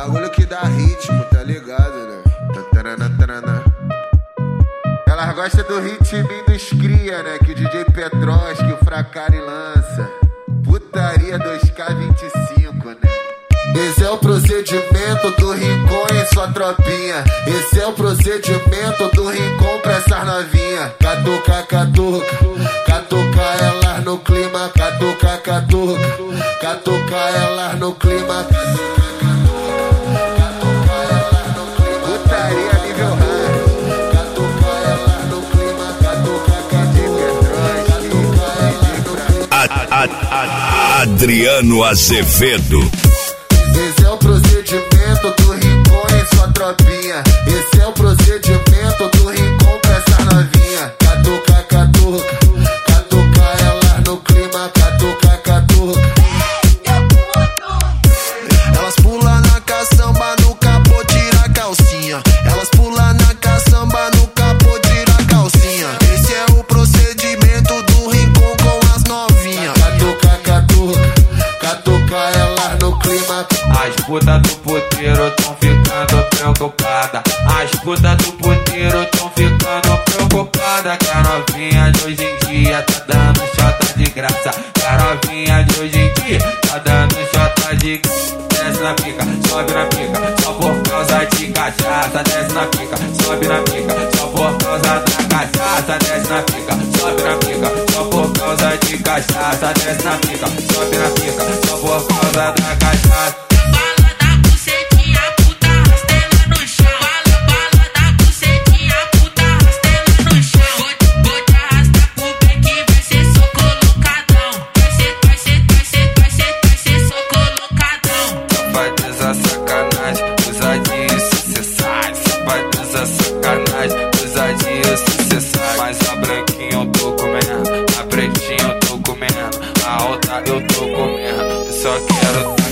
bagulho que dá ritmo, tá ligado, né? Elas gostam do ritminho dos cria, né? Que o DJ Petros, que o Fracari lança. Putaria 2K25, né? Esse é o procedimento do Rincon e sua tropinha. Esse é o procedimento do Rincon pra essas novinha. Catuca, catuca, catuca elas no clima. Catuca, catuca, catuca elas no clima. Catuca elas no clima. Putaria nível hard. Catuca elas no clima. Catuca, catuca, Adriano Azevedo. Esse é o procedimento do Rincon e sua tropinha. Esse é o procedimento do Rincon pra essa novinha. Catuca, catuca, catuca elas no clima. Catuca, catuca. Elas pulam na caçamba, no capô tira a calcinha. Elas pulam na caçamba, no capô tira a calcinha. Esse é o procedimento do Rincon com as novinhas. Catuca, catuca, catuca elas no clima. As putas do puteiro tão ficando preocupada. As putas do puteiro tão ficando preocupada. Que a novinha de hoje em dia tá dando chota de graça. Que a novinha de hoje em dia tá dando chota de graça. Desce na pica, sobe na pica, só por causa de cachaça. Desce na pica, sobe na pica, só por causa da cachaça. Desce na pica, sobe na pica, só por causa de cachaça. Desce na pica, sobe na pica, só por causa da cachaça. Mas a branquinha eu tô comendo, a pretinha eu tô comendo, a outra eu tô comendo. Eu só quero